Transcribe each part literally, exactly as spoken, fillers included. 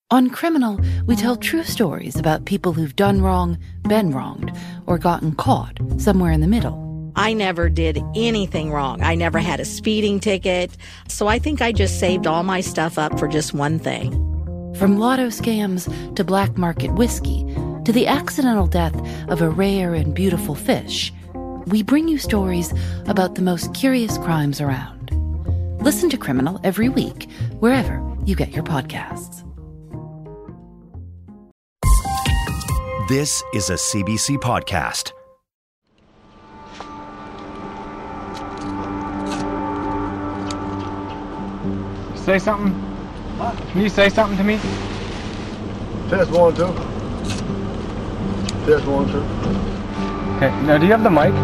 On Criminal, we tell true stories about people who've done wrong, been wronged, or gotten caught somewhere in the middle. I never did anything wrong. I never had a speeding ticket. So I think I just saved all my stuff up for just one thing. From lotto scams to black market whiskey to the accidental death of a rare and beautiful fish, we bring you stories about the most curious crimes around. Listen to Criminal every week, wherever you get your podcasts. This is a C B C podcast. Say something? What? Can you say something to me? Test one, two. Test one, two. Okay, now do you have the mic?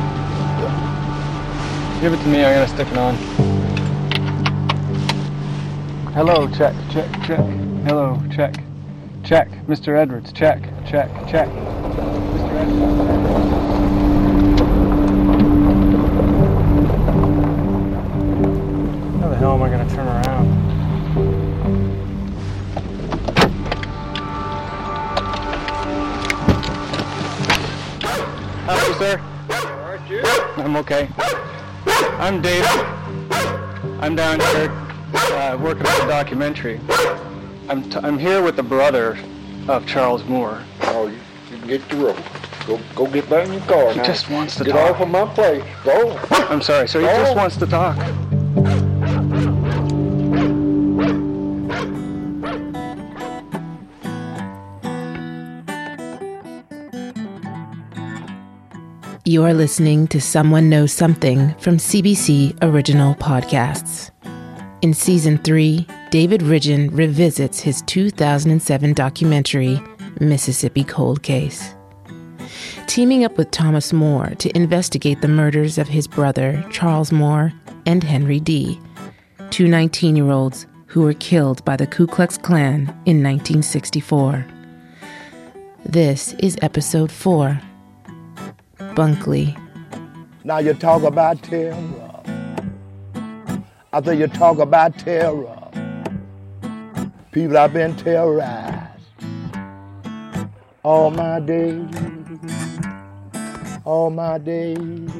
Yeah. Give it to me, I'm gonna stick it on. Hello, check, check, check. Hello, check. Check. Mister Edwards, check, check, check. Mister Edwards. How the hell am I going to turn around? Hello, sir. Aren't you? I'm okay. I'm David. I'm down here uh, working on a documentary. I'm, t- I'm here with the brother of Charles Moore. Oh, you, you can get the rope. Go go get back in your car He now. just wants to get talk. off of my plate. Go. I'm sorry, sir. He Go. just wants to talk. You are listening to Someone Knows Something from C B C Original Podcasts. In Season three, David Ridgen revisits his two thousand seven documentary, Mississippi Cold Case. Teaming up with Thomas Moore to investigate the murders of his brother, Charles Moore, and Henry Dee, two nineteen-year-olds who were killed by the Ku Klux Klan in nineteen sixty-four. This is Episode four, Bunkley. Now you talk about terror. After you talk about terror, people have been terrorized all my days, all my days.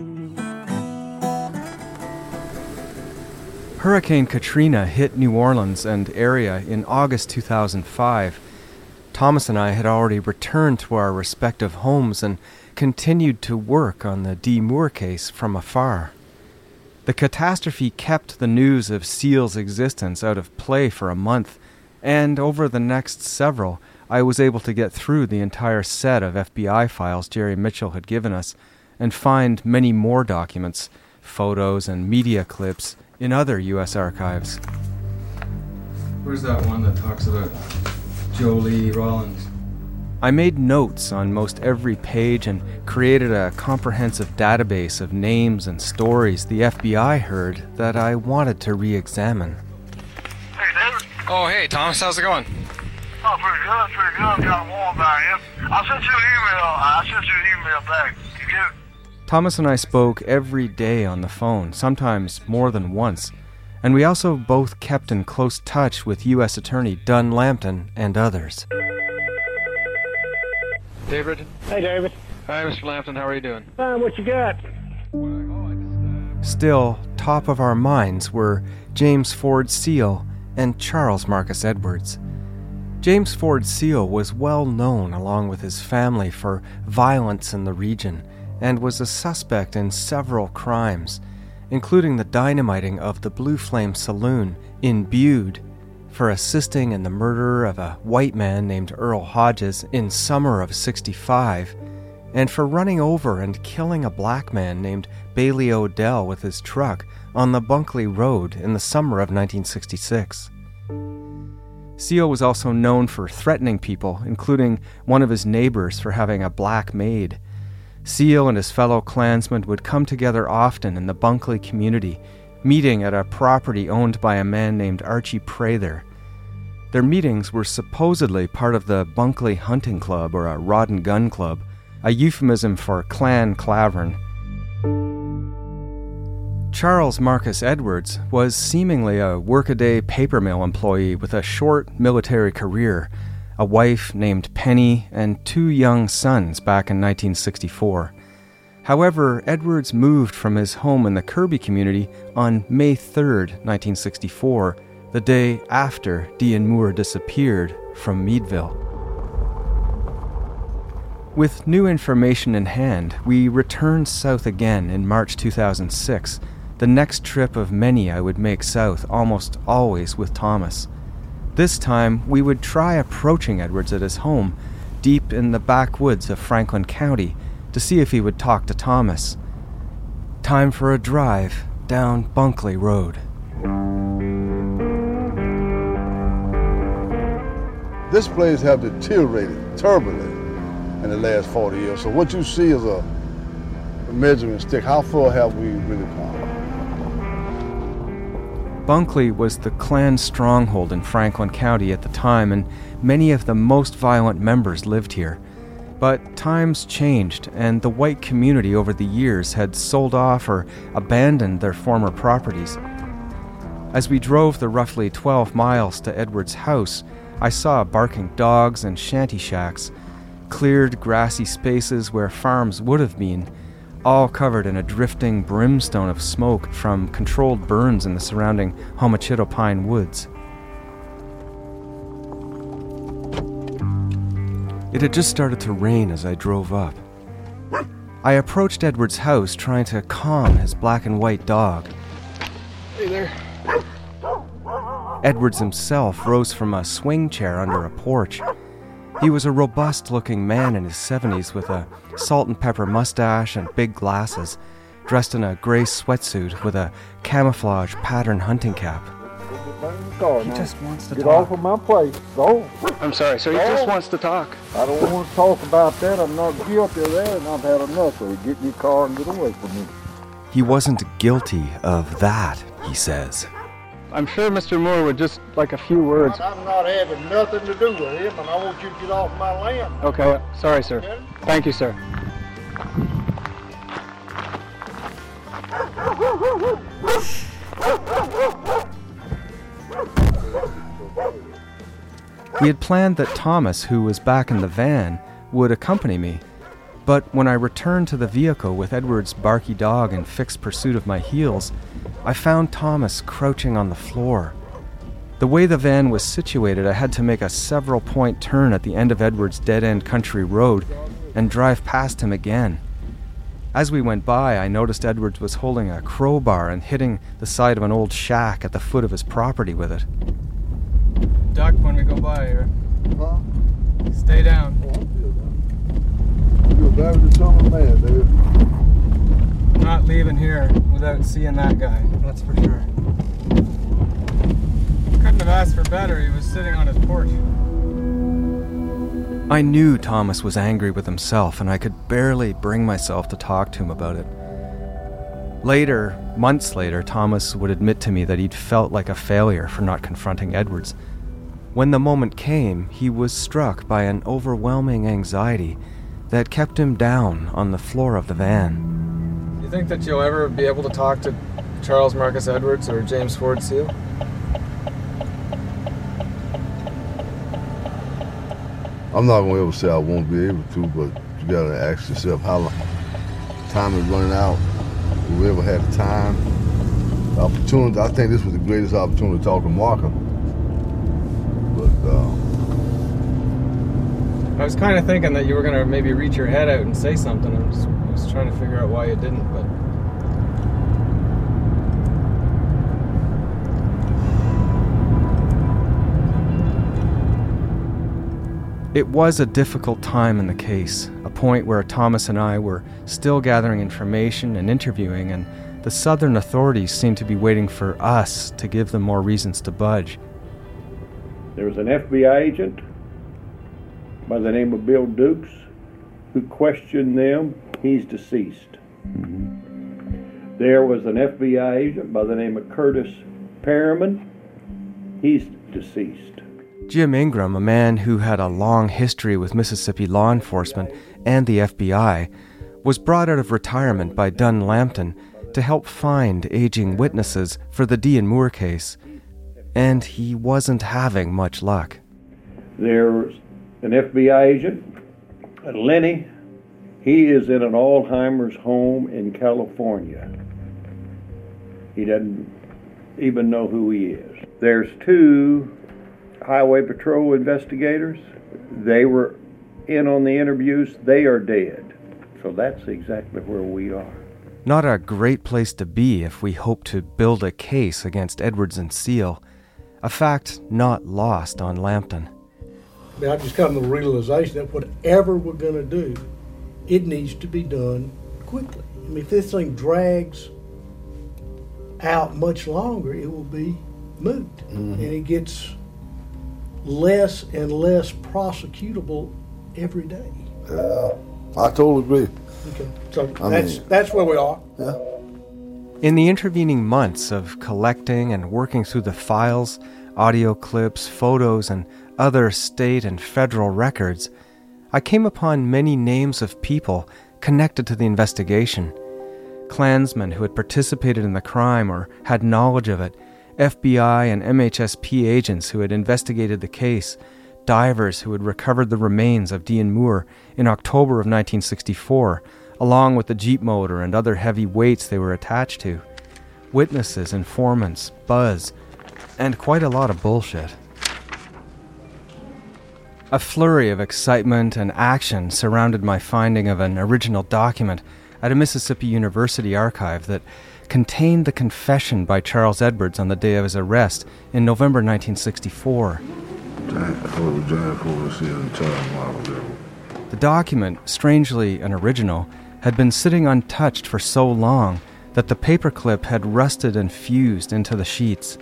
Hurricane Katrina hit New Orleans and area in August two thousand five. Thomas and I had already returned to our respective homes and continued to work on the Dee Moore case from afar. The catastrophe kept the news of Seal's existence out of play for a month, and over the next several, I was able to get through the entire set of F B I files Jerry Mitchell had given us and find many more documents, photos, and media clips in other U S archives. Where's that one that talks about Jolie Rollins? I made notes on most every page and created a comprehensive database of names and stories the F B I heard that I wanted to re-examine. Hey, David. Oh, hey, Thomas, how's it going? Oh, pretty good, pretty good. I'm kind of warm down here. I sent you an email. I sent you an email back. You get it? Thomas and I spoke every day on the phone, sometimes more than once, and we also both kept in close touch with U S Attorney Dunn Lampton and others. David? Hey, David. Hi, Mister Lampton, how are you doing? Uh, what you got? Still, top of our minds were James Ford Seal and Charles Marcus Edwards. James Ford Seal was well known along with his family for violence in the region and was a suspect in several crimes, including the dynamiting of the Blue Flame Saloon in Bude, for assisting in the murder of a white man named Earl Hodges in summer of sixty-five, and for running over and killing a black man named Bailey Odell with his truck on the Bunkley Road in the summer of nineteen sixty-six. Seal was also known for threatening people, including one of his neighbors for having a black maid. Seal and his fellow Klansmen would come together often in the Bunkley community, meeting at a property owned by a man named Archie Prather. Their meetings were supposedly part of the Bunkley Hunting Club or a Rod and Gun Club, a euphemism for Clan Clavern. Charles Marcus Edwards was seemingly a workaday paper mill employee with a short military career, a wife named Penny, and two young sons back in nineteen sixty-four. However, Edwards moved from his home in the Kirby community on May third, nineteen sixty-four, the day after Dian Moore disappeared from Meadville. With new information in hand, we returned south again in March two thousand six, the next trip of many I would make south, almost always with Thomas. This time, we would try approaching Edwards at his home, deep in the backwoods of Franklin County, to see if he would talk to Thomas. Time for a drive down Bunkley Road. This place have deteriorated terribly in the last forty years. So what you see is a, a measuring stick. How far have we really come? Bunkley was the Klan stronghold in Franklin County at the time, and many of the most violent members lived here. But times changed, and the white community over the years had sold off or abandoned their former properties. As we drove the roughly twelve miles to Edwards' house, I saw barking dogs and shanty shacks, cleared grassy spaces where farms would have been, all covered in a drifting brimstone of smoke from controlled burns in the surrounding Homachito pine woods. It had just started to rain as I drove up. I approached Edwards' house trying to calm his black and white dog. Hey there. Edwards himself rose from a swing chair under a porch. He was a robust-looking man in his seventies with a salt and pepper mustache and big glasses, dressed in a gray sweatsuit with a camouflage pattern hunting cap. He just wants to Get talk. off of my place. Go. I'm sorry, sir. He just wants to talk. I don't want to talk about that. I'm not guilty of that, and I've had enough of it. Get in your car and get away from me. He wasn't guilty of that, he says. I'm sure Mister Moore would just like a few words. I'm not having nothing to do with him, and I want you to get off my land. Okay, sorry, sir. Okay? Thank you, sir. We had planned that Thomas, who was back in the van, would accompany me. But when I returned to the vehicle with Edward's barky dog in fixed pursuit of my heels, I found Thomas crouching on the floor. The way the van was situated, I had to make a several-point turn at the end of Edward's dead-end country road and drive past him again. As we went by, I noticed Edwards was holding a crowbar and hitting the side of an old shack at the foot of his property with it. Duck when we go by here. Huh? Stay down. You're a very determined man, dude. I'm not leaving here without seeing that guy. That's for sure. Couldn't have asked for better. He was sitting on his porch. I knew Thomas was angry with himself, and I could barely bring myself to talk to him about it. Later, months later, Thomas would admit to me that he'd felt like a failure for not confronting Edwards. When the moment came, he was struck by an overwhelming anxiety that kept him down on the floor of the van. You think that you'll ever be able to talk to Charles Marcus Edwards or James Ford Seal? I'm not going to ever say I won't be able to, but you got to ask yourself how long. Time is running out. Will we ever have time? The opportunity, I think this was the greatest opportunity to talk to Markham. But, uh, I was kind of thinking that you were going to maybe reach your head out and say something. I was, I was trying to figure out why you didn't, but... It was a difficult time in the case, a point where Thomas and I were still gathering information and interviewing, and the Southern authorities seemed to be waiting for us to give them more reasons to budge. There was an F B I agent by the name of Bill Dukes who questioned them. He's deceased. Mm-hmm. There was an F B I agent by the name of Curtis Perriman. He's deceased. Jim Ingram, a man who had a long history with Mississippi law enforcement and the F B I, was brought out of retirement by Dunn Lampton to help find aging witnesses for the Dean Moore case, and he wasn't having much luck. There's an F B I agent, Lenny. He is in an Alzheimer's home in California. He doesn't even know who he is. There's two Highway Patrol investigators. They were in on the interviews. They are dead. So that's exactly where we are. Not a great place to be if we hope to build a case against Edwards and Seal, a fact not lost on Lambton. I mean, I just come to the realization that whatever we're going to do, it needs to be done quickly. I mean, if this thing drags out much longer, it will be moot. Mm-hmm. And it gets less and less prosecutable every day. Yeah, I totally agree. Okay, so I that's mean, that's where we are. Yeah. In the intervening months of collecting and working through the files, audio clips, photos, and other state and federal records, I came upon many names of people connected to the investigation. Klansmen who had participated in the crime or had knowledge of it, F B I and M H S P agents who had investigated the case, divers who had recovered the remains of Dean Moore in October of nineteen sixty-four, along with the Jeep motor and other heavy weights they were attached to, witnesses, informants, buzz, and quite a lot of bullshit. A flurry of excitement and action surrounded my finding of an original document at a Mississippi University archive that contained the confession by Charles Edwards on the day of his arrest in November nineteen sixty-four. The document, strangely an original, had been sitting untouched for so long that the paperclip had rusted and fused into the sheets.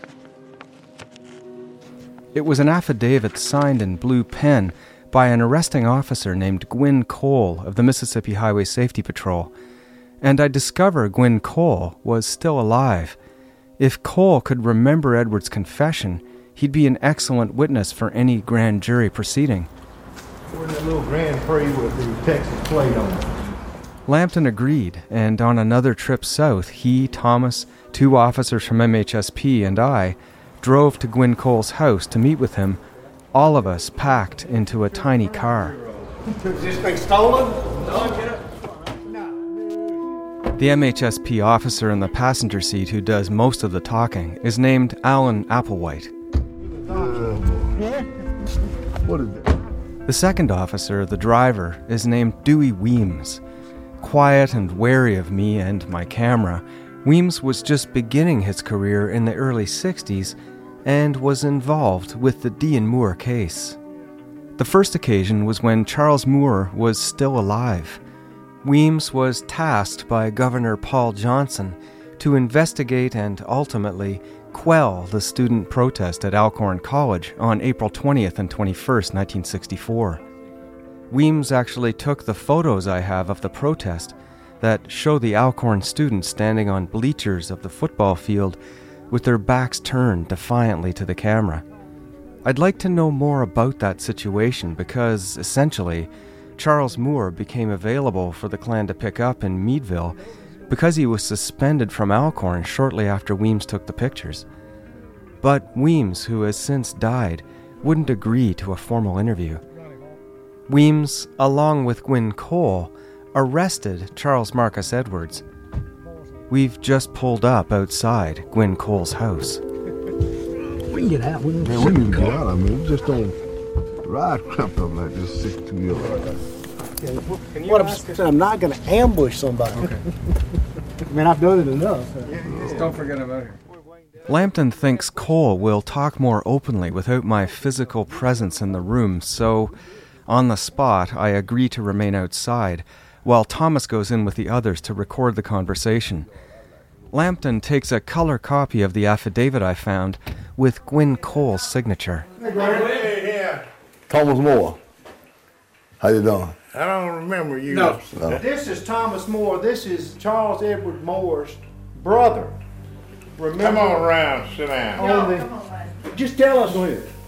It was an affidavit signed in blue pen by an arresting officer named Gwynn Cole of the Mississippi Highway Safety Patrol, and I discover Gwynn Cole was still alive. If Cole could remember Edwards' confession, he'd be an excellent witness for any grand jury proceeding. We're in that little Grand Prix with the Texas plate on it. Lambton agreed, and on another trip south, he, Thomas, two officers from M H S P, and I drove to Gwynn Cole's house to meet with him, all of us packed into a tiny car. Is this thing stolen? No, get up. The M H S P officer in the passenger seat who does most of the talking is named Alan Applewhite. What is that? The second officer, the driver, is named Dewey Weems. Quiet and wary of me and my camera, Weems was just beginning his career in the early sixties and was involved with the Dean Moore case. The first occasion was when Charles Moore was still alive. Weems was tasked by Governor Paul Johnson to investigate and ultimately quell the student protest at Alcorn College on April twentieth and twenty-first, nineteen sixty-four. Weems actually took the photos I have of the protest that show the Alcorn students standing on bleachers of the football field with their backs turned defiantly to the camera. I'd like to know more about that situation because, essentially, Charles Moore became available for the Klan to pick up in Meadville because he was suspended from Alcorn shortly after Weems took the pictures. But Weems, who has since died, wouldn't agree to a formal interview. Weems, along with Gwynn Cole, arrested Charles Marcus Edwards. We've just pulled up outside Gwynn Cole's house. We can get out. We Man, we need to get out. I mean, we just don't ride cramped up like this sixty-two year old. Okay. What I'm saying, I'm not going to ambush somebody. Okay. I mean, I've done it enough. Yeah, just don't forget about it. Lambton thinks Cole will talk more openly without my physical presence in the room, so on the spot I agree to remain outside, while Thomas goes in with the others to record the conversation. Lambton takes a color copy of the affidavit I found with Gwynn Cole's signature. Hey, here. Thomas Moore. How you doing? I don't remember you. No. No. This is Thomas Moore. This is Charles Edward Moore's brother. Remember? Come on around, sit down. On the, just tell us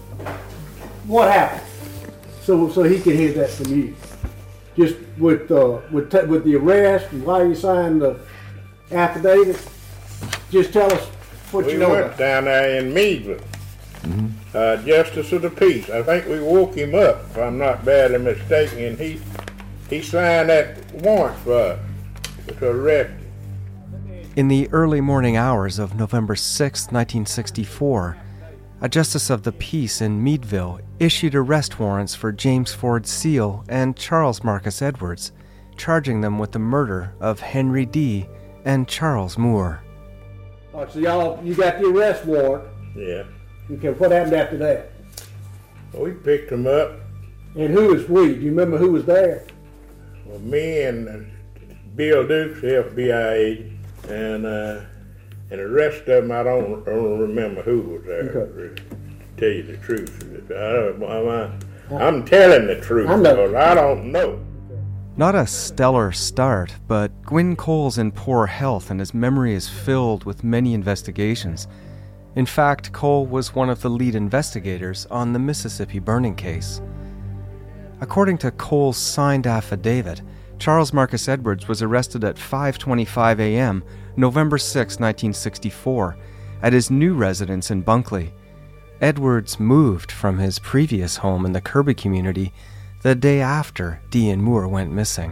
what happened, so so he can hear that from you. Just with uh, with t- with the arrest and why you signed the affidavit? Just tell us what we you know went about. down there in Meadville. Mm-hmm. Uh, Justice of the Peace. I think we woke him up, if I'm not badly mistaken, and he he signed that warrant for us to arrest him. In the early morning hours of November sixth, nineteen sixty-four, a Justice of the Peace in Meadville issued arrest warrants for James Ford Seal and Charles Marcus Edwards, charging them with the murder of Henry Dee and Charles Moore. Oh, so y'all, you got the arrest warrant. Yeah. Okay, what happened after that? Well, we picked them up. And who was we? Do you remember who was there? Well, me and uh, Bill Dukes, the F B I agent, and uh, and the rest of them, I don't, I don't remember who was there. Okay. To tell you the truth, I don't, I'm, I'm telling the truth because I don't know. Not a stellar start, but Gwyn Cole's in poor health and his memory is filled with many investigations. In fact, Cole was one of the lead investigators on the Mississippi burning case. According to Cole's signed affidavit, Charles Marcus Edwards was arrested at five twenty-five a.m., November sixth, nineteen sixty-four, at his new residence in Bunkley. Edwards moved from his previous home in the Kirby community the day after Dee and Moore went missing.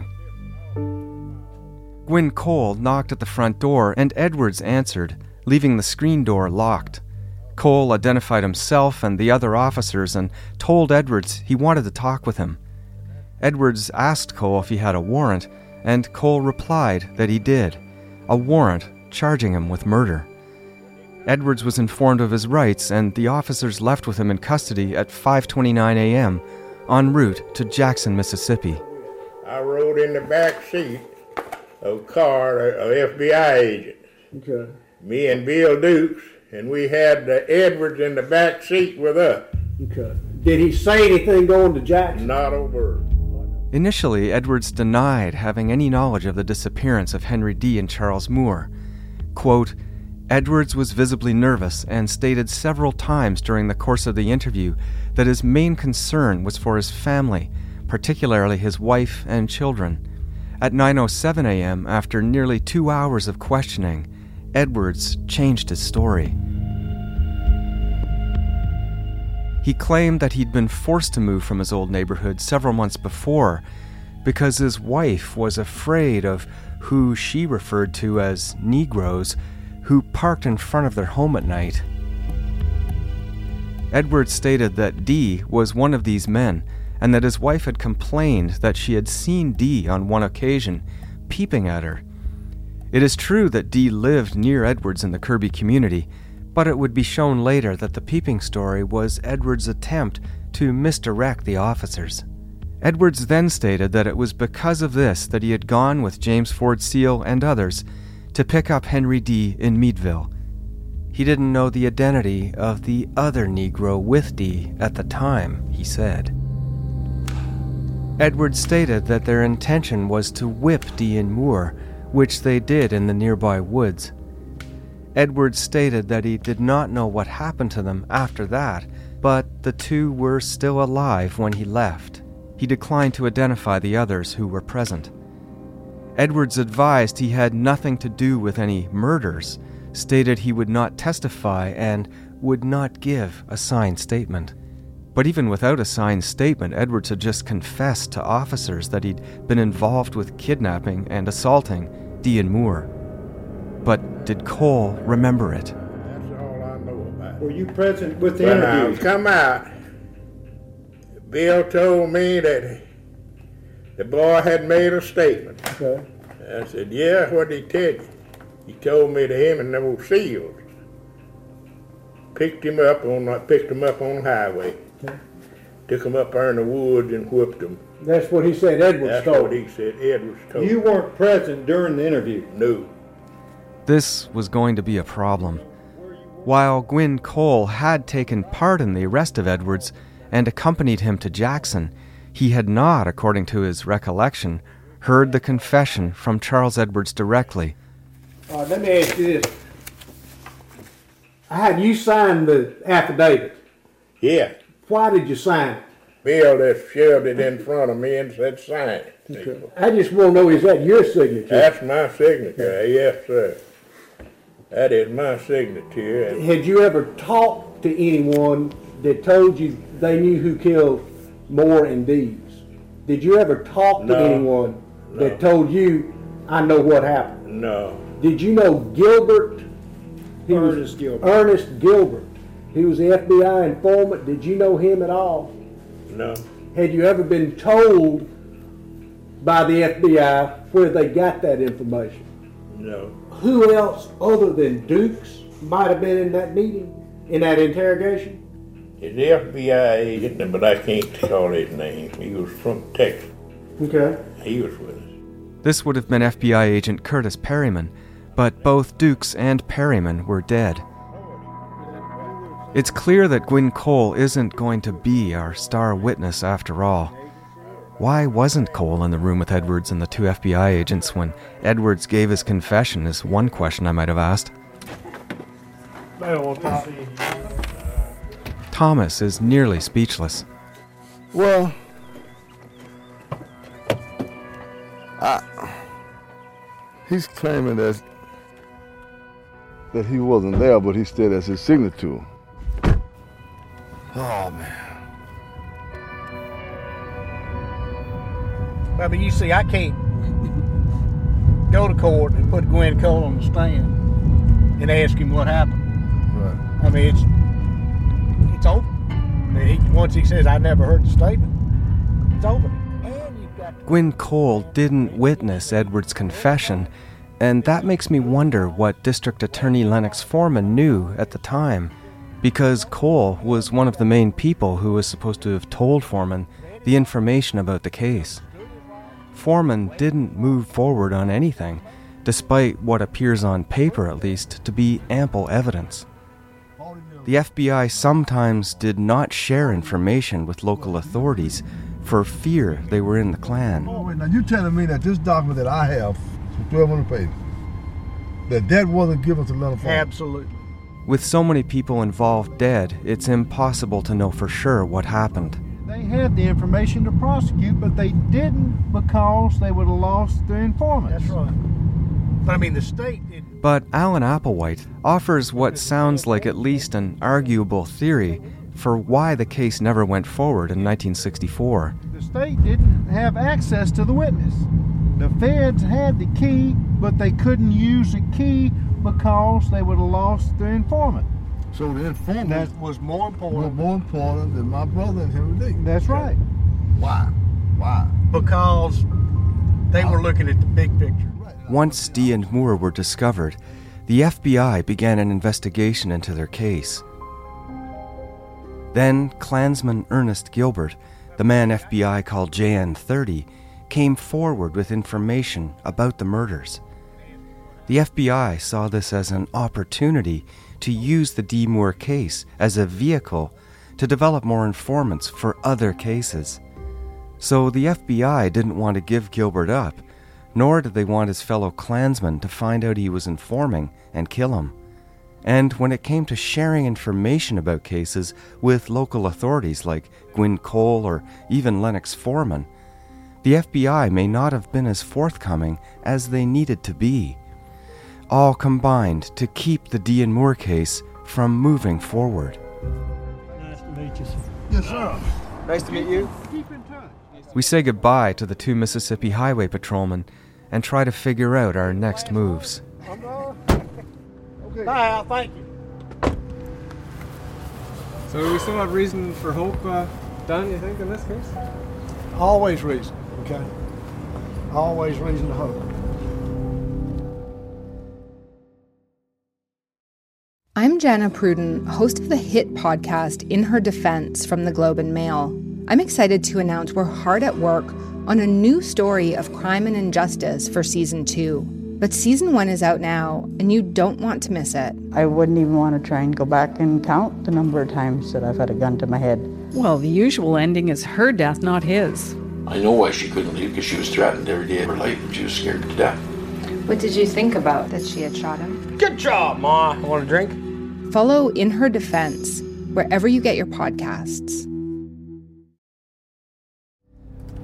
Gwyn Cole knocked at the front door and Edwards answered, leaving the screen door locked. Cole identified himself and the other officers and told Edwards he wanted to talk with him. Edwards asked Cole if he had a warrant, and Cole replied that he did, a warrant charging him with murder. Edwards was informed of his rights, and the officers left with him in custody at five twenty-nine a.m., en route to Jackson, Mississippi. I rode in the back seat of a car, an F B I agent. Okay. Me and Bill Dukes, and we had uh, Edwards in the back seat with us. Okay. Did he say anything going to Jackson? Not a word. Initially, Edwards denied having any knowledge of the disappearance of Henry Dee and Charles Moore. Quote, Edwards was visibly nervous and stated several times during the course of the interview that his main concern was for his family, particularly his wife and children. At nine oh seven a.m., after nearly two hours of questioning, Edwards changed his story. He claimed that he'd been forced to move from his old neighborhood several months before because his wife was afraid of who she referred to as Negroes who parked in front of their home at night. Edwards stated that Dee was one of these men and that his wife had complained that she had seen Dee on one occasion peeping at her. It is true that Dee lived near Edwards in the Kirby community, but it would be shown later that the peeping story was Edwards' attempt to misdirect the officers. Edwards then stated that it was because of this that he had gone with James Ford Seal and others to pick up Henry Dee in Meadville. He didn't know the identity of the other Negro with Dee at the time, he said. Edwards stated that their intention was to whip Dee and Moore, which they did in the nearby woods. Edwards stated that he did not know what happened to them after that, but the two were still alive when he left. He declined to identify the others who were present. Edwards advised he had nothing to do with any murders, stated he would not testify and would not give a signed statement. But even without a signed statement, Edwards had just confessed to officers that he'd been involved with kidnapping and assaulting Dee and Moore. But did Cole remember it? That's all I know about it. Were you present with the When interview? I come out, Bill told me that the boy had made a statement. Okay. I said, yeah, what did he tell you? He told me to him and them old seals. Picked him up on, picked him up on the highway. Okay. Took him up there in the woods and whipped him. That's what he said Edwards That's told. what he said Edwards told. You weren't present during the interview? No. This was going to be a problem. While Gwyn Cole had taken part in the arrest of Edwards and accompanied him to Jackson, he had not, according to his recollection, heard the confession from Charles Edwards directly. All right, let me ask you this. I had you sign the affidavit. Yeah. Why did you sign it? Bill just shoved it in front of me and said, sign it. Okay. I just want to know, is that your signature? That's my signature, yes, sir. That is my signature. And had you ever talked to anyone that told you they knew who killed Moore and Deves? Did you ever talk to No. anyone No. that told you, I know what happened? No. Did you know Gilbert? He Ernest was Gilbert. Ernest Gilbert. He was the F B I informant. Did you know him at all? No. Had you ever been told by the F B I where they got that information? No. Who else other than Dukes might have been in that meeting, in that interrogation? He's the F B I agent, but I can't call his name. He was from Texas. Okay. He was with us. This would have been F B I agent Curtis Perryman, but both Dukes and Perryman were dead. It's clear that Gwynn Cole isn't going to be our star witness after all. Why wasn't Cole in the room with Edwards and the two F B I agents when Edwards gave his confession is one question I might have asked. Thomas is nearly speechless. Well, I, he's claiming that that he wasn't there, but he still has his signature. Oh man. I mean, you see, I can't go to court and put Gwynn Cole on the stand and ask him what happened. Right. I mean, it's it's over. I mean, he, once he says, I never heard the statement, it's over. And you've got to... Gwynn Cole didn't witness Edwards' confession, and that makes me wonder what District Attorney Lennox Foreman knew at the time, because Cole was one of the main people who was supposed to have told Foreman the information about the case. Foreman didn't move forward on anything, despite what appears on paper at least to be ample evidence. The F B I sometimes did not share information with local authorities for fear they were in the Klan. Oh, wait, now you're telling me that this document that I have, twelve hundred pages, that that wasn't given to Leonard Foreman? Absolutely. With so many people involved dead, it's impossible to know for sure what happened. They had the information to prosecute, but they didn't because they would have lost their informants. That's right. But I mean, the state didn't. But Alan Applewhite offers what sounds like at least an arguable theory for why the case never went forward in nineteen sixty-four. The state didn't have access to the witness. The feds had the key, but they couldn't use the key because they would have lost their informant. So the informant That was more important. was more important than my brother and Henry Lee. That's right. Why? Why? Because they were looking at the big picture. Once Dee and Moore were discovered, the F B I began an investigation into their case. Then Klansman Ernest Gilbert, the man F B I called J N thirty, came forward with information about the murders. The F B I saw this as an opportunity to use the Dee Moore case as a vehicle to develop more informants for other cases. So the F B I didn't want to give Gilbert up, nor did they want his fellow Klansmen to find out he was informing and kill him. And when it came to sharing information about cases with local authorities like Gwynn Cole or even Lennox Foreman, the F B I may not have been as forthcoming as they needed to be. All combined to keep the Dee and Moore case from moving forward. Nice to meet you. Yes, sir. Nice to meet you. Keep in touch. We say goodbye to the two Mississippi Highway patrolmen and try to figure out our next moves. Okay. Bye, Al. Thank you. So we still have reason for hope, uh, Don, you think, in this case? Always reason, okay? Always reason to hope. I'm Jana Pruden, host of the hit podcast In Her Defense from the Globe and Mail. I'm excited to announce we're hard at work on a new story of crime and injustice for season two. But season one is out now, and you don't want to miss it. I wouldn't even want to try and go back and count the number of times that I've had a gun to my head. Well, the usual ending is her death, not his. I know why she couldn't leave, because she was threatened every day of her life, and she was scared to death. What did you think about that she had shot him? Good job, Ma. Want a drink? Follow In Her Defense wherever you get your podcasts.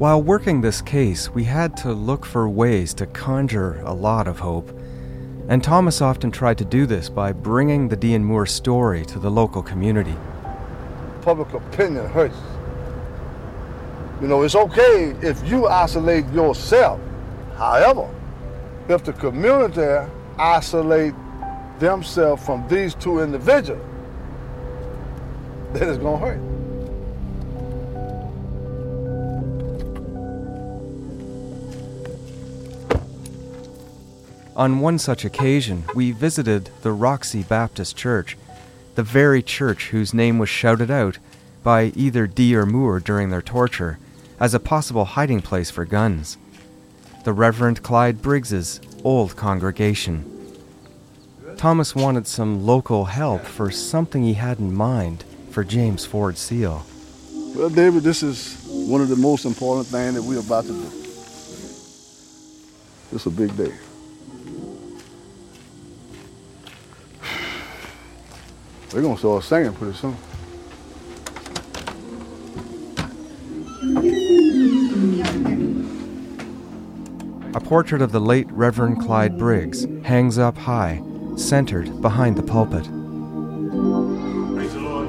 While working this case, we had to look for ways to conjure a lot of hope, and Thomas often tried to do this by bringing the Dean Moore story to the local community. Public opinion hurts. You know, it's okay if you isolate yourself. However, if the community isolate themselves from these two individuals, then it's gonna hurt. On one such occasion, we visited the Roxy Baptist Church, the very church whose name was shouted out by either Dee or Moore during their torture as a possible hiding place for guns. The Reverend Clyde Briggs's old congregation. Thomas wanted some local help for something he had in mind for James Ford Seal. Well, David, this is one of the most important things that we're about to do. It's a big day. We're gonna start singing pretty soon. A portrait of the late Reverend Clyde Briggs hangs up high, centered behind the pulpit. Praise the Lord.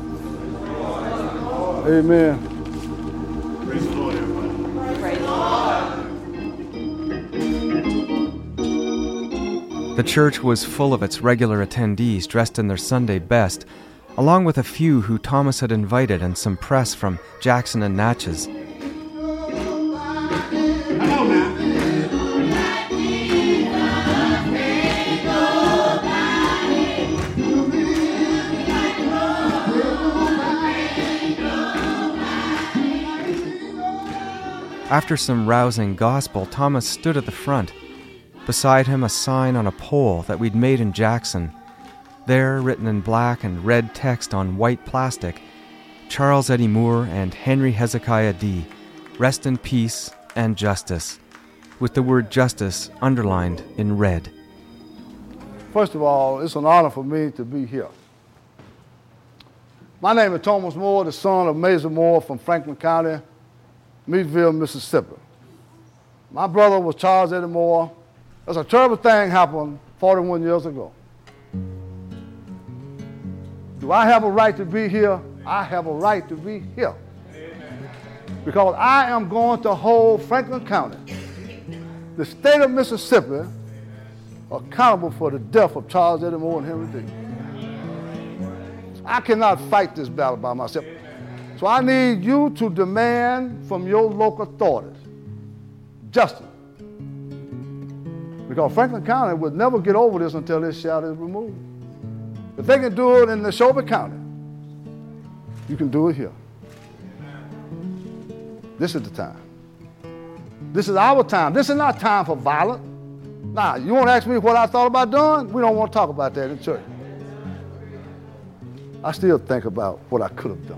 Amen. Praise the Lord, everybody. Praise the Lord. The church was full of its regular attendees dressed in their Sunday best, along with a few who Thomas had invited and some press from Jackson and Natchez. After some rousing gospel, Thomas stood at the front. Beside him, a sign on a pole that we'd made in Jackson. There, written in black and red text on white plastic, Charles Eddie Moore and Henry Hezekiah Dee, rest in peace and justice, with the word justice underlined in red. First of all, it's an honor for me to be here. My name is Thomas Moore, the son of Major Moore from Franklin County, Meadville, Mississippi. My brother was Charles Eddie Moore. There's a terrible thing happened forty-one years ago. Do I have a right to be here? I have a right to be here. Because I am going to hold Franklin County, the state of Mississippi, accountable for the death of Charles Eddie Moore and Henry Dee. I cannot fight this battle by myself. So I need you to demand from your local authorities justice. Because Franklin County would never get over this until this shadow is removed. If they can do it in Neshoba County, you can do it here. This is the time. This is our time. This is not time for violence. Now, you want to ask me what I thought about doing? We don't want to talk about that in church. I still think about what I could have done.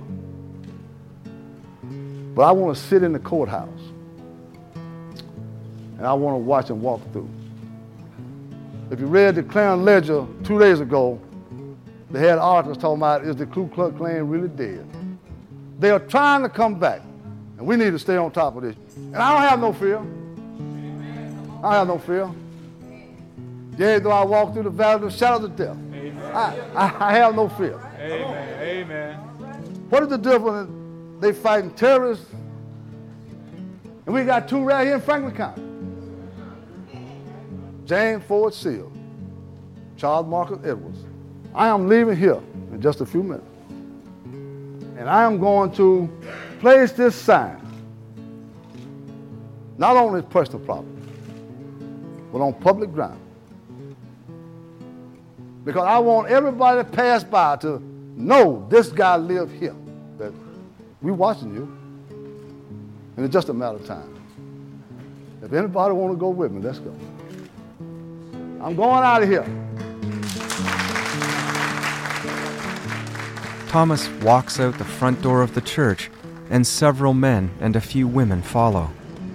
But I want to sit in the courthouse and I want to watch them walk through. If you read the Clarion Ledger two days ago, they had articles talking about, is the Ku Klux Klan really dead? They are trying to come back, and we need to stay on top of this. And I don't have no fear. I have no fear. Yea, though I walk through the valley of the shadow of death, I, I, I have no fear. Amen. Amen. What is the difference? They fighting terrorists, and we got two right here in Franklin County. James Ford Seal, Charles Marcus Edwards. I am leaving here in just a few minutes. And I am going to place this sign, not on his personal property, but on public ground. Because I want everybody that pass by to know this guy lived here, that we're watching you, and it's just a matter of time. If anybody want to go with me, let's go. I'm going out of here. Thomas walks out the front door of the church, and several men and a few women follow.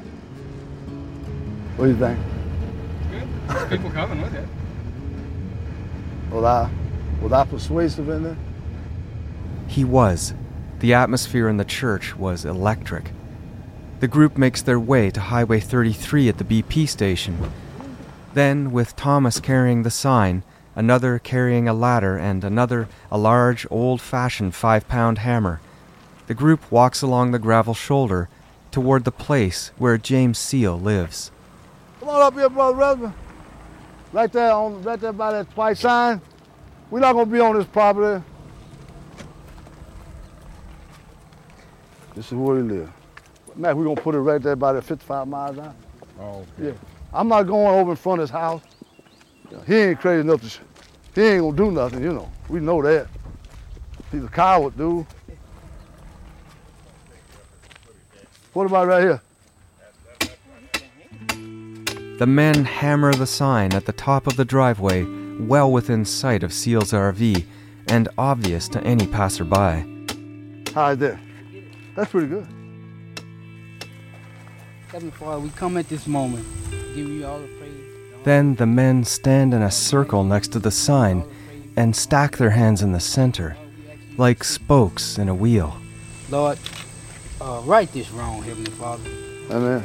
What do you think? Good. There's people coming with it. Was I, was I persuasive in there? He was. The atmosphere in the church was electric. The group makes their way to Highway thirty-three at the B P station. Then, with Thomas carrying the sign, another carrying a ladder, and another a large, old-fashioned five-pound hammer, the group walks along the gravel shoulder toward the place where James Seal lives. Come on up here, Brother Redmond. Right there, on, right there by that white sign. We're not going to be on this property. This is where he lives. Mac, we're going to put it right there by that fifty-five miles an hour. Oh, okay. Yeah. I'm not going over in front of his house. He ain't crazy enough to, he ain't going to do nothing, you know. We know that. He's a coward, dude. What about right here? The men hammer the sign at the top of the driveway, well within sight of Seal's R V, and obvious to any passerby. How's that? That's pretty good. Heavenly Father, we come at this moment, giving you all the praise. Then the men stand in a circle next to the sign and stack their hands in the center, like spokes in a wheel. Lord, uh, right this wrong, Heavenly Father. Amen.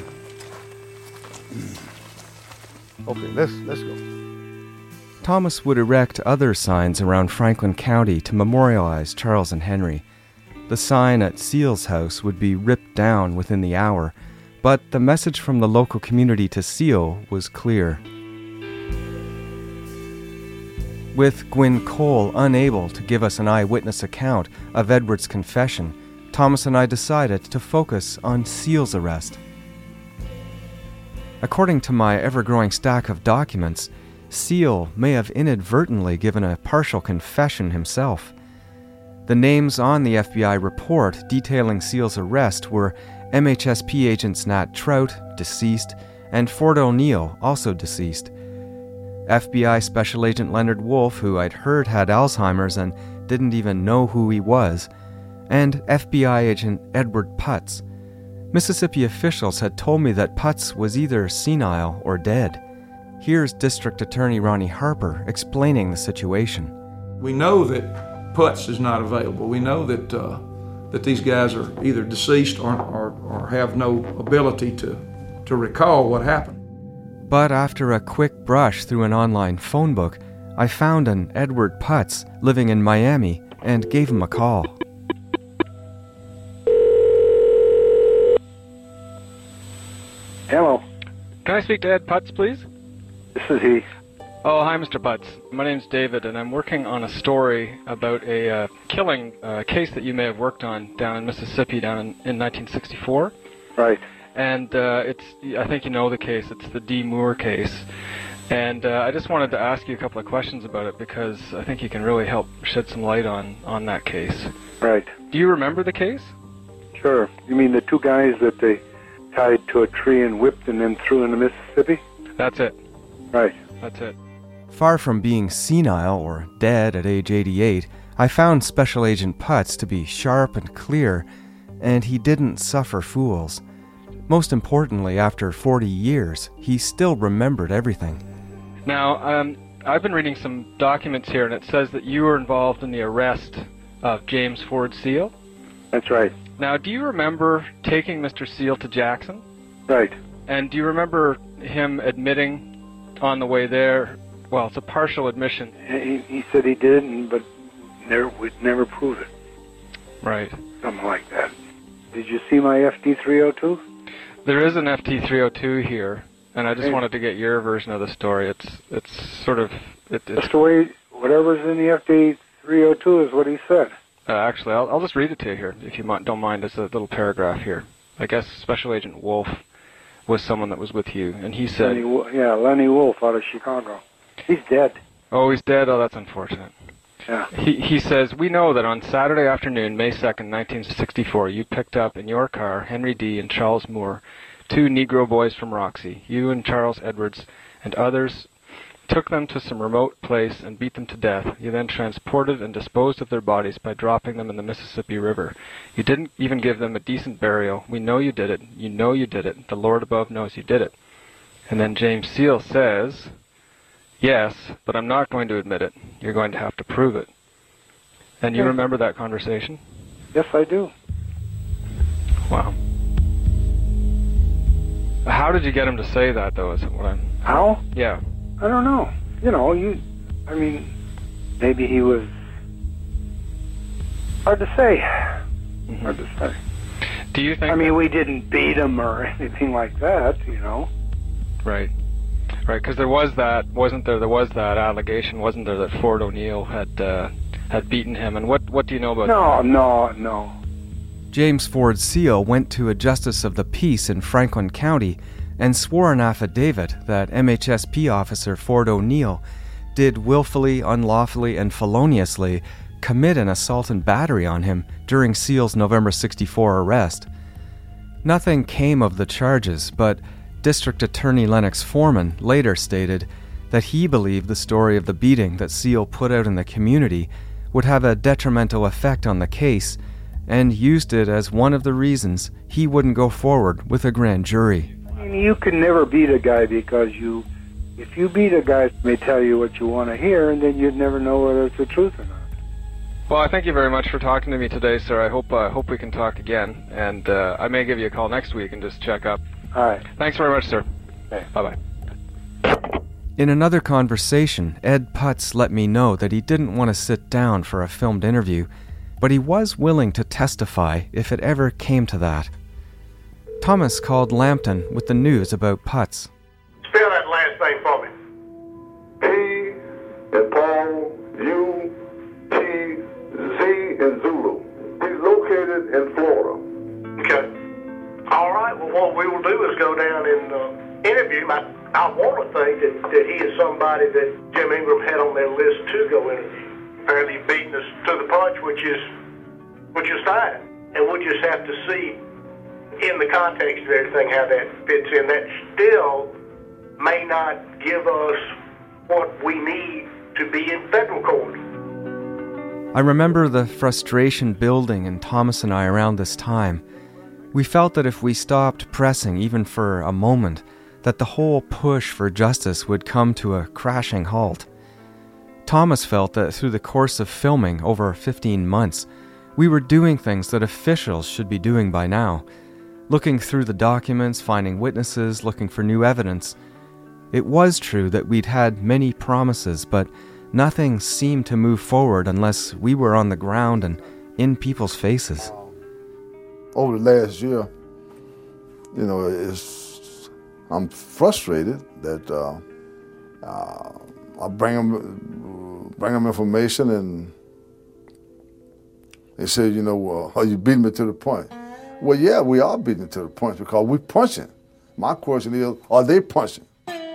Okay, let's let's go. Thomas would erect other signs around Franklin County to memorialize Charles and Henry. The sign at Seal's house would be ripped down within the hour, but the message from the local community to Seal was clear. With Gwyn Cole unable to give us an eyewitness account of Edward's confession, Thomas and I decided to focus on Seal's arrest. According to my ever-growing stack of documents, Seal may have inadvertently given a partial confession himself. The names on the F B I report detailing Seal's arrest were M H S P agents Nat Trout, deceased, and Ford O'Neill, also deceased. F B I Special Agent Leonard Wolf, who I'd heard had Alzheimer's and didn't even know who he was, and F B I Agent Edward Putz. Mississippi officials had told me that Putz was either senile or dead. Here's District Attorney Ronnie Harper explaining the situation. We know that Putz is not available. We know that uh, that these guys are either deceased or, or, or have no ability to, to recall what happened. But after a quick brush through an online phone book, I found an Edward Putz living in Miami and gave him a call. Hello. Can I speak to Ed Putz, please? This is he. Oh, hi, Mister Putz. My name's David, and I'm working on a story about a uh, killing uh, case that you may have worked on down in Mississippi down in, in nineteen sixty-four. Right. And uh, it's, I think you know the case. It's the D. Moore case. And uh, I just wanted to ask you a couple of questions about it because I think you can really help shed some light on, on that case. Right. Do you remember the case? Sure. You mean the two guys that they tied to a tree and whipped and then threw into Mississippi? That's it. Right. That's it. Far from being senile or dead at age eighty-eight, I found Special Agent Putz to be sharp and clear, and he didn't suffer fools. Most importantly, after forty years, he still remembered everything. Now, um, I've been reading some documents here, and it says that you were involved in the arrest of James Ford Seal. That's right. Now, do you remember taking Mister Seal to Jackson? Right. And do you remember him admitting on the way there? Well, it's a partial admission. He, he said he didn't, but never, we'd never prove it. Right. Something like that. Did you see my F T three oh two? There is an F T three oh two here, and I just Hey. wanted to get your version of the story. It's it's sort of... It, it's, That's the way, whatever's in the F T three oh two is what he said. uh, actually, I'll, I'll just read it to you here, if you mi- don't mind. It's a little paragraph here. I guess Special Agent Wolf was someone that was with you, and he said... Lenny, Wo- yeah, Lenny Wolf out of Chicago. He's dead. Oh, he's dead? Oh, that's unfortunate. Yeah. He he says, we know that on Saturday afternoon, May second, nineteen sixty-four, you picked up in your car Henry D. and Charles Moore, two Negro boys from Roxy. You and Charles Edwards and others took them to some remote place and beat them to death. You then transported and disposed of their bodies by dropping them in the Mississippi River. You didn't even give them a decent burial. We know you did it. You know you did it. The Lord above knows you did it. And then James Seal says... Yes, but I'm not going to admit it. You're going to have to prove it. And you Okay. remember that conversation? Yes, I do. Wow. How did you get him to say that, though, is what I'm... How? Yeah. I don't know. You know, you, I mean, maybe he was... Hard to say. Mm-hmm. Hard to say. Do you think... I mean, that... we didn't beat him or anything like that, you know. Right. Right, because there was that, wasn't there, there was that allegation, wasn't there, that Ford O'Neill had uh, had beaten him, and what, what do you know about no, that? No, no, no. James Ford Seal went to a justice of the peace in Franklin County and swore an affidavit that M H S P officer Ford O'Neill did willfully, unlawfully, and feloniously commit an assault and battery on him during Seal's November sixty-four arrest. Nothing came of the charges, but District Attorney Lennox Foreman later stated that he believed the story of the beating that Seal put out in the community would have a detrimental effect on the case, and used it as one of the reasons he wouldn't go forward with a grand jury. I mean, you can never beat a guy because you, if you beat a guy, they tell you what you want to hear, and then you'd never know whether it's the truth or not. Well, I thank you very mumuch for talking to me today, sir. I hope uh, hope we can talk again, and uh, I may give you a call next week and just check up. All right. Thanks very much, sir. Okay. Bye-bye. In another conversation, Ed Putz let me know that he didn't want to sit down for a filmed interview, but he was willing to testify if it ever came to that. Thomas called Lambton with the news about Putz. Spell that last name for me. P and Paul, U, T, Z and Zulu. He's located in Florida. Okay. All right, well, what we will do is go down and uh, interview him. I, I want to think that, that he is somebody that Jim Ingram had on their list to go interview. Apparently beating us to the punch, which is which is fine. And we'll just have to see in the context of everything how that fits in. That still may not give us what we need to be in federal court. I remember the frustration building in Thomas and I around this time. We felt that if we stopped pressing even for a moment, that the whole push for justice would come to a crashing halt. Thomas felt that through the course of filming over fifteen months, we were doing things that officials should be doing by now, looking through the documents, finding witnesses, looking for new evidence. It was true that we'd had many promises, but nothing seemed to move forward unless we were on the ground and in people's faces. Over the last year, you know, it's, I'm frustrated that uh, uh, I bring them, bring them information and they say, you know, well, are you beating me to the punch? Well, yeah, we are beating to the punch because we're punching. My question is, are they punching?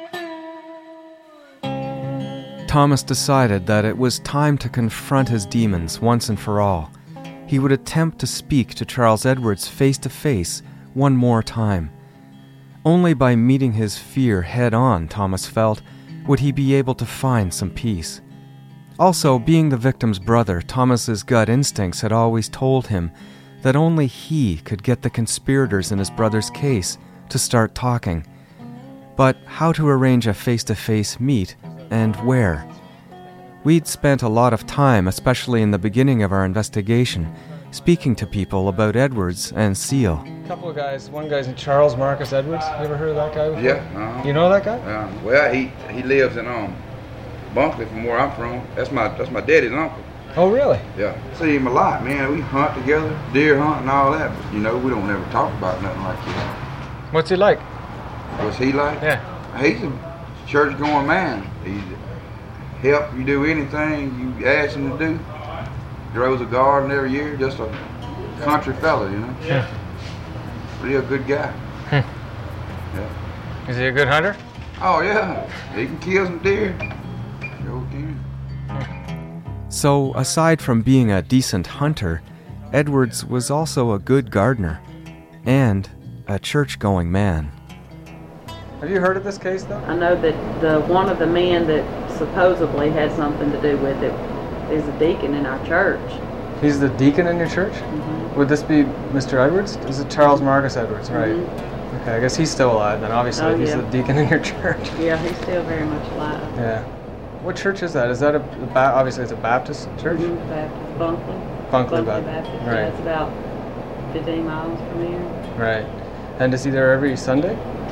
Thomas decided that it was time to confront his demons once and for all. He would attempt to speak to Charles Edwards face-to-face one more time. Only by meeting his fear head-on, Thomas felt, would he be able to find some peace. Also, being the victim's brother, Thomas's gut instincts had always told him that only he could get the conspirators in his brother's case to start talking. But how to arrange a face-to-face meet, and where? We'd spent a lot of time, especially in the beginning of our investigation, speaking to people about Edwards and Seal. A couple of guys. One guy's Charles Marcus Edwards. You ever heard of that guy before? Yeah. Uh-huh. You know that guy? Yeah. Well, he he lives in um Bunkley, from where I'm from. That's my that's my daddy's uncle. Oh, really? Yeah. See him a lot, man. We hunt together, deer hunt and all that. But, you know, we don't ever talk about nothing like this. What's he like? What's he like? Yeah. He's a church-going man. He help you do anything you ask him to do. Grows a garden every year. Just a country fella, you know. Yeah. Real good guy. Hmm. Yeah. Is he a good hunter? Oh yeah. He can kill some deer. Sure can. So, aside from being a decent hunter, Edwards was also a good gardener and a church-going man. Have you heard of this case, though? I know that the one of the men that supposedly had something to do with it is a deacon in our church. He's the deacon in your church? Mm-hmm. Would this be Mister Edwards? Is it Charles Marcus Edwards, right? Mm-hmm. Okay, I guess he's still alive then, obviously. Oh, He's yeah. the deacon in your church. Yeah, he's still very much alive. Yeah. What church is that? Is that a, a ba- obviously it's a Baptist church? Mm-hmm. Baptist, Bunkley. Bunkley Bunkley Baptist. Baptist. Right. Yeah, it's about fifteen miles from here. Right. And is he there every Sunday?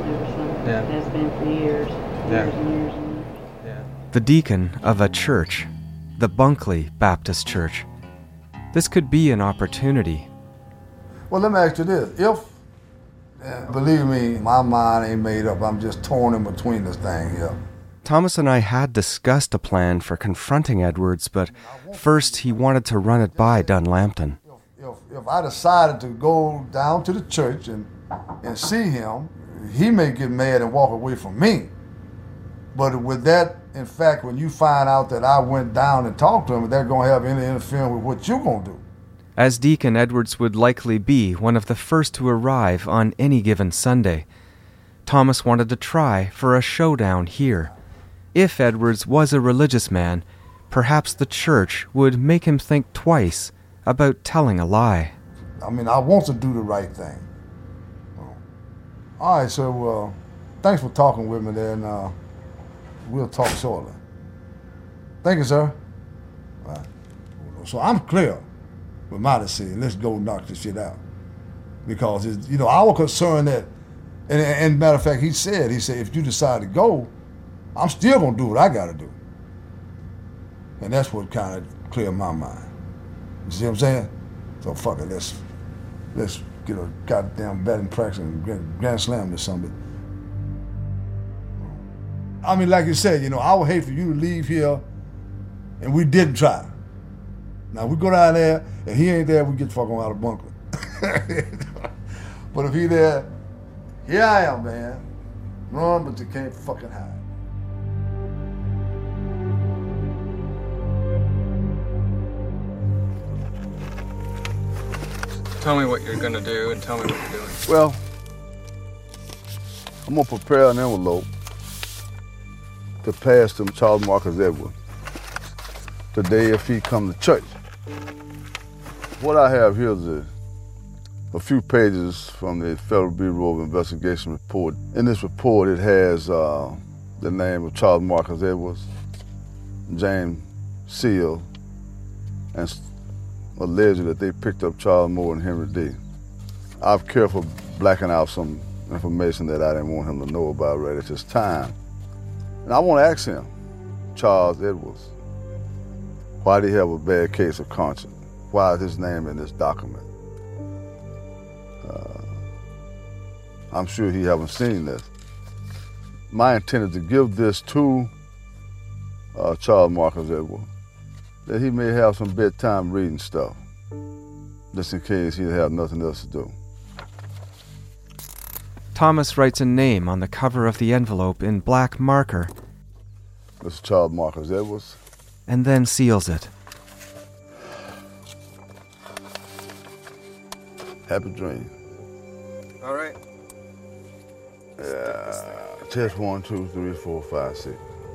or something. Yeah. It has been for years. Yeah. Years and years and years. Yeah. The deacon of a church, the Bunkley Baptist Church. This could be an opportunity. Well, let me ask you this. If, uh, believe me, my mind ain't made up. I'm just torn in between this thing here. Thomas and I had discussed a plan for confronting Edwards, but first he wanted to run it by Dunlampton. If, if I decided to go down to the church and, and see him, he may get mad and walk away from me. But with that, in fact, when you find out that I went down and talked to him, they're going to have any interference with what you're going to do. As deacon, Edwards would likely be one of the first to arrive on any given Sunday. Thomas wanted to try for a showdown here. If Edwards was a religious man, perhaps the church would make him think twice about telling a lie. I mean, I want to do the right thing. All right, so uh, thanks for talking with me there, and uh, we'll talk shortly. Thank you, sir. All right. So I'm clear with my decision. Let's go knock this shit out. Because, it's, you know, our concern that, and, and matter of fact, he said, he said, if you decide to go, I'm still going to do what I got to do. And that's what kind of cleared my mind. You see what I'm saying? So fuck it, let's, let's get a goddamn batting practice and grand, grand slam or something. I mean, like you said, you know, I would hate for you to leave here and we didn't try. Now, we go down there and he ain't there, we get the fuck on out of bunker. But if he there, here I am, man. Run, but you can't fucking hide. Tell me what you're gonna do and tell me what you're doing. Well, I'm gonna prepare an envelope to pass to Charles Marcus Edwards today if he come to church. What I have here is a, a few pages from the Federal Bureau of Investigation report. In this report, it has uh, the name of Charles Marcus Edwards, James Seal, and alleged that they picked up Charles Moore and Henry D. I've carefully blacking out some information that I didn't want him to know about right at this time. And I want to ask him, Charles Edwards, why did he have a bad case of conscience? Why is his name in this document? Uh, I'm sure he haven't seen this. My intent is to give this to uh, Charles Marcus Edwards, that he may have some bedtime reading stuff, just in case he'd have nothing else to do. Thomas writes a name on the cover of the envelope in black marker. Mister Charles Marcus Edwards. And then seals it. Happy dream. All right. Yeah. Test one, two, three, four, five, six.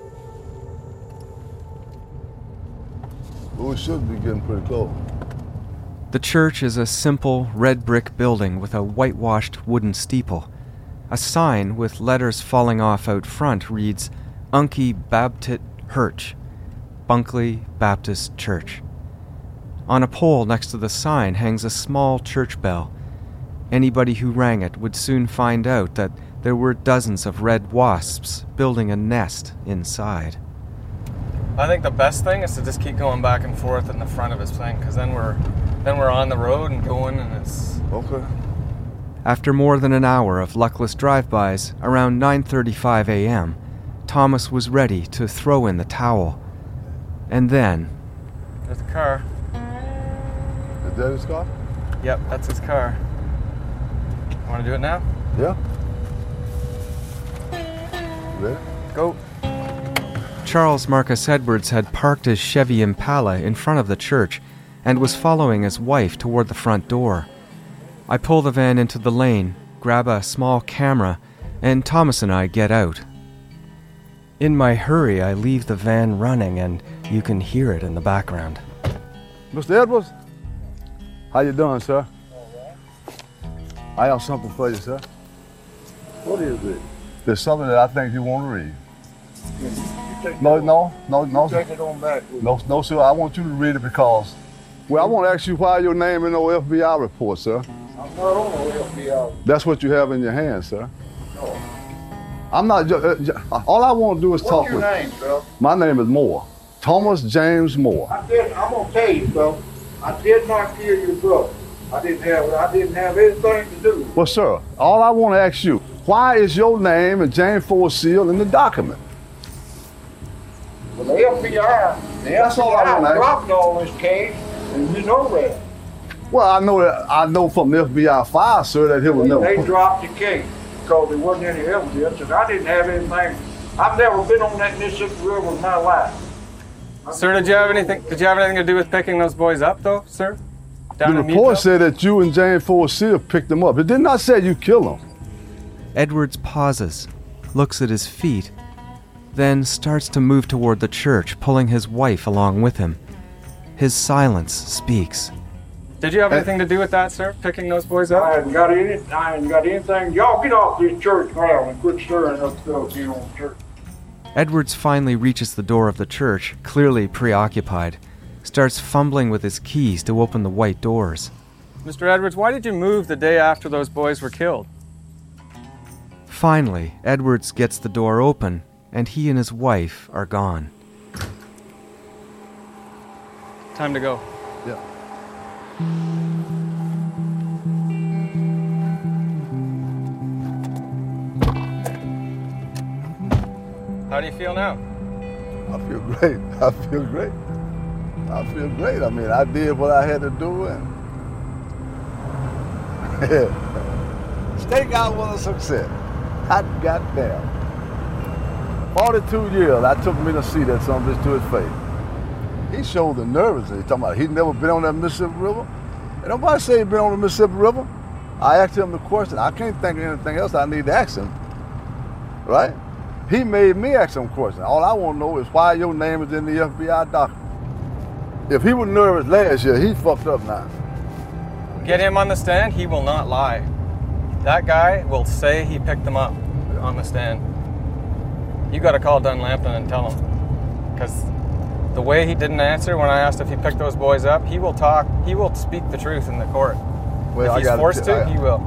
Well, we should be getting pretty close. The church is a simple red brick building with a whitewashed wooden steeple. A sign with letters falling off out front reads, Unkie Babtit Hirch, Bunkley Baptist Church. On a pole next to the sign hangs a small church bell. Anybody who rang it would soon find out that there were dozens of red wasps building a nest inside. I think the best thing is to just keep going back and forth in the front of his thing, because then we're then we're on the road and going, and it's okay. After more than an hour of luckless drive-bys, around nine thirty-five a.m., Thomas was ready to throw in the towel. And then... There's the car. Is that his car? Yep, that's his car. Want to do it now? Yeah. Ready? Go. Charles Marcus Edwards had parked his Chevy Impala in front of the church and was following his wife toward the front door. I pull the van into the lane, grab a small camera, and Thomas and I get out. In my hurry, I leave the van running, and you can hear it in the background. Mister Edwards, how you doing, sir? I have something for you, sir. What is it? There's something that I think you want to read. You take No, it no, no, no. Take it on back. No, no, sir. I want you to read it because, well, I want to ask you why your name in no F B I report, sir. I'm not on no F B I. That's what you have in your hand, sir. No. I'm not. Uh, all I want to do is What's talk your with. name, Phil? My name is Moore. Thomas James Moore. I did. I'm gonna tell you, Phil. I did not kill your brother. I didn't have. I didn't have anything to do with it. Well, sir, all I want to ask you, why is your name and James Ford Seal in the document? Well, the F B I, the That's all I F B I wanna ask. dropped all this case, and you know that. Well, I know that I know from the F B I file, sir, that he was They, never. they dropped the case because there wasn't any evidence, and I didn't have anything. I've never been on that Mississippi River in my life. Sir, did you have anything? Did you have anything to do with picking those boys up, though, sir? Down The in report Meadville? said that you and James Ford Seal picked them up. It did not say you killed them. Edwards pauses, looks at his feet, then starts to move toward the church, pulling his wife along with him. His silence speaks. Did you have anything to do with that, sir? Picking those boys up? I hadn't got any. I hadn't got anything. Y'all get off this church ground and quit stirring up stuff here on the church. Edwards finally reaches the door of the church, clearly preoccupied, starts fumbling with his keys to open the white doors. Mister Edwards, why did you move the day after those boys were killed? Finally, Edwards gets the door open, and he and his wife are gone. Time to go. Yeah. How do you feel now? I feel great. I feel great. I feel great. I mean, I did what I had to do, and stakeout was a success. Hot goddamn. forty-two years, I took me to see that son bitch to his face. He showed the nervousness. He talking about he'd never been on that Mississippi River. And nobody say he'd been on the Mississippi River. I asked him the question. I can't think of anything else I need to ask him. Right? He made me ask him a question. All I want to know is why your name is in the F B I document. If he was nervous last year, he fucked up now. Get him on the stand, he will not lie. That guy will say he picked them up on the stand. You got to call Dunlampton and tell him. Because the way he didn't answer when I asked if he picked those boys up, he will talk, he will speak the truth in the court. Well, if I he's gotta forced t- to, I- he will.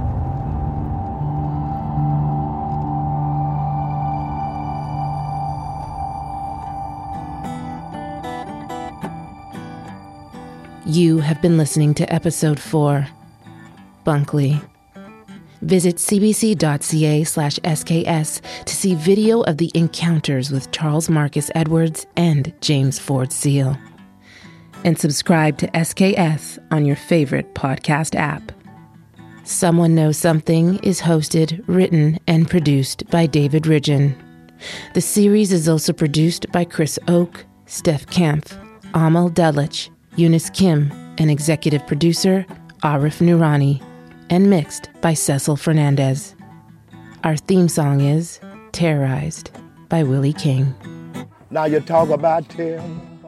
You have been listening to episode four, Bunkley. Visit cbc.ca slash SKS to see video of the encounters with Charles Marcus Edwards and James Ford Seal. And subscribe to S K S on your favorite podcast app. Someone Knows Something is hosted, written, and produced by David Ridgen. The series is also produced by Chris Oak, Steph Kampf, Amal Delich, Eunice Kim, and executive producer Arif Noorani, and mixed by Cecil Fernandez. Our theme song is Terrorized by Willie King. Now you talk about terror.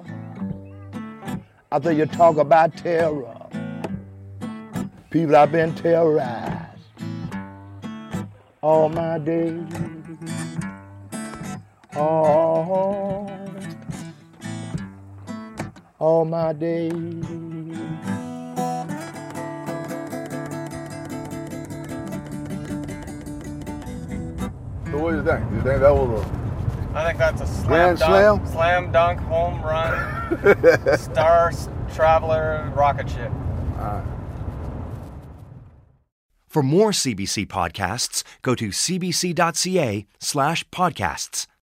After you talk about terror, people have been terrorized all my days. All, all my days. So what do you think? Do you think that was a I think that's a slam Grand dunk, slam? slam dunk, home run, star traveler, rocket ship. For more C B C podcasts, go to cbc.ca slash podcasts.